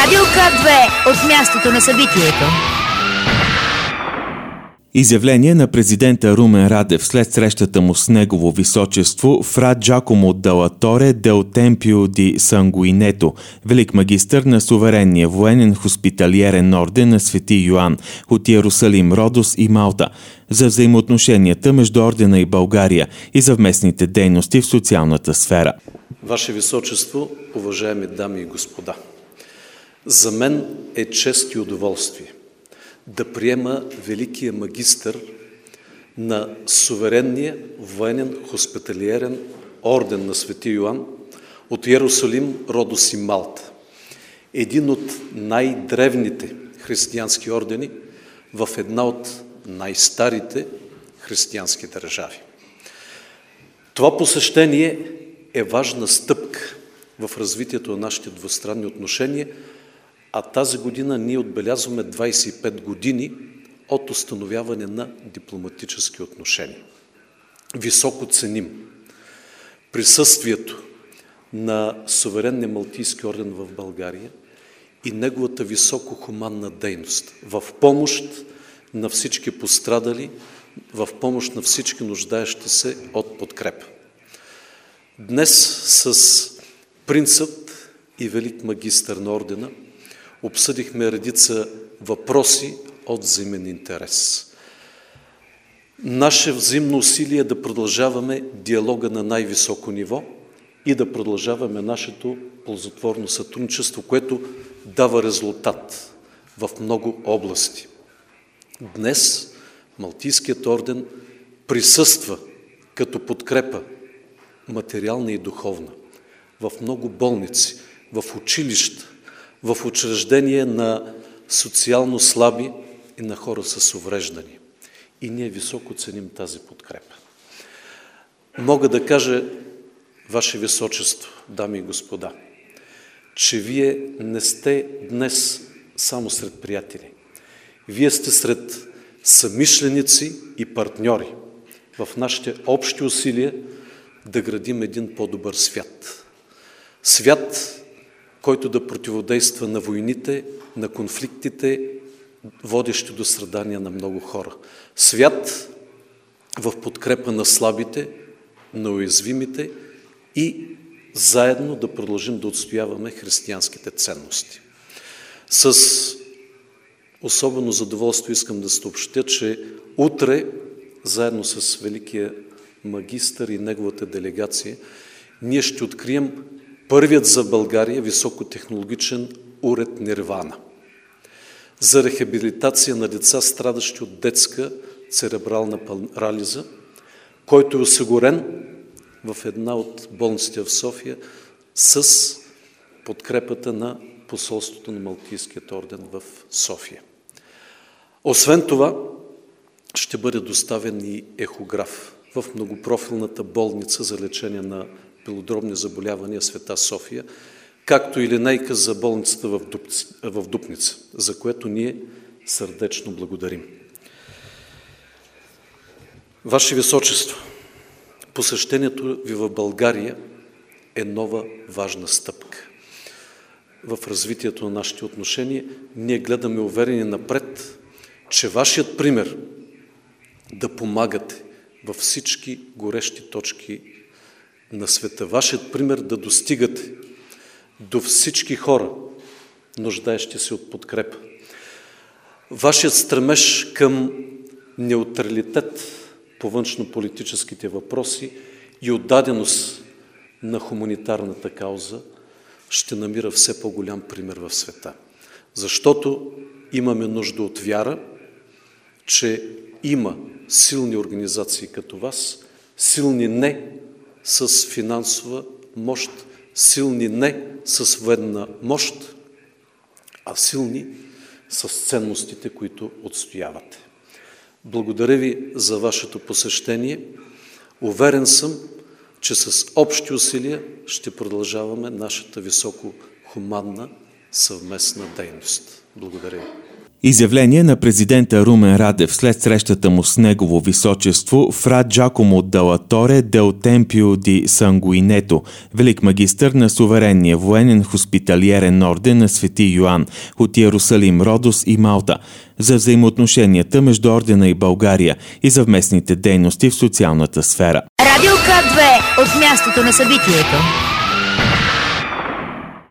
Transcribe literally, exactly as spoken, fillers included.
Радио К две от мястото на събитието. Изявление на президента Румен Радев след срещата му с негово височество Фра Джакомо Дала Торе дел Темпио ди Сангуинето, велик магистър на суверенния военен хоспиталиерен орден на Свети Йоан от Иерусалим, Родос и Малта, за взаимоотношенията между ордена и България и съвместните дейности в социалната сфера. Ваше Височество, уважаеми дами и господа, за мен е чест и удоволствие да приема великия магистър на суверенния военен хоспиталиерен орден на Свети Йоан от Иерусалим, Родос и Малта, един от най-древните християнски ордени в една от най-старите християнски държави. Това посещение е важна стъпка в развитието на нашите двустранни отношения, а тази година ние отбелязваме двадесет и пет години от установяване на дипломатически отношения. Високо ценим присъствието на суверенния Малтийски орден в България и неговата високо хуманна дейност в помощ на всички пострадали, в помощ на всички нуждаещи се от подкрепа. Днес с принцип и велик магистър на ордена обсъдихме редица въпроси от взаимен интерес. Наше взаимно усилие е да продължаваме диалога на най-високо ниво и да продължаваме нашето ползотворно сътрудничество, което дава резултат в много области. Днес Малтийският орден присъства като подкрепа материална и духовна в много болници, в училища, в учреждения на социално слаби и на хора с увреждания. И ние високо ценим тази подкрепа. Мога да кажа, Ваше Височество, дами и господа, че вие не сте днес само сред приятели. Вие сте сред съмишленици и партньори в нашите общи усилия да градим един по-добър свят. Свят, който да противодейства на войните, на конфликтите, водещи до страдания на много хора. Свят в подкрепа на слабите, на уязвимите и заедно да продължим да отстояваме християнските ценности. С особено задоволство искам да съобщя, че утре, заедно с великия магистър и неговата делегация, ние ще открием първият за България високотехнологичен уред Нирвана за рехабилитация на деца, страдащи от детска церебрална парализа, който е осигурен в една от болниците в София с подкрепата на посолството на Малтийският орден в София. Освен това, ще бъде доставен и ехограф в многопрофилната болница за лечение на белодробни заболявания Света София, както и линейка за болницата в Дупница, за което ние сърдечно благодарим. Ваше Височество, посещението ви в България е нова важна стъпка в развитието на нашите отношения. Ние гледаме уверени напред, че вашият пример да помагате във всички горещи точки на света, вашият пример да достигате до всички хора, нуждаещи се от подкрепа, вашият стремеж към неутралитет по външнополитическите въпроси и отдаденост на хуманитарната кауза ще намира все по-голям пример в света. Защото имаме нужда от вяра, че има силни организации като вас, силни не с финансова мощ, силни не с военна мощ, а силни с ценностите, които отстоявате. Благодаря ви за вашето посещение. Уверен съм, че с общи усилия ще продължаваме нашата високо хуманна съвместна дейност. Благодаря ви. Изявление на президента Румен Радев след срещата му с негово височество Фра Джакомо Делла Торе дел Темпио ди Сангуинето, велик магистър на суверенния военен хоспиталиерен орден на Свети Йоан от Иерусалим, Родос и Малта, за взаимоотношенията между ордена и България и съвместните дейности в социалната сфера. Радио К две от мястото на събитието.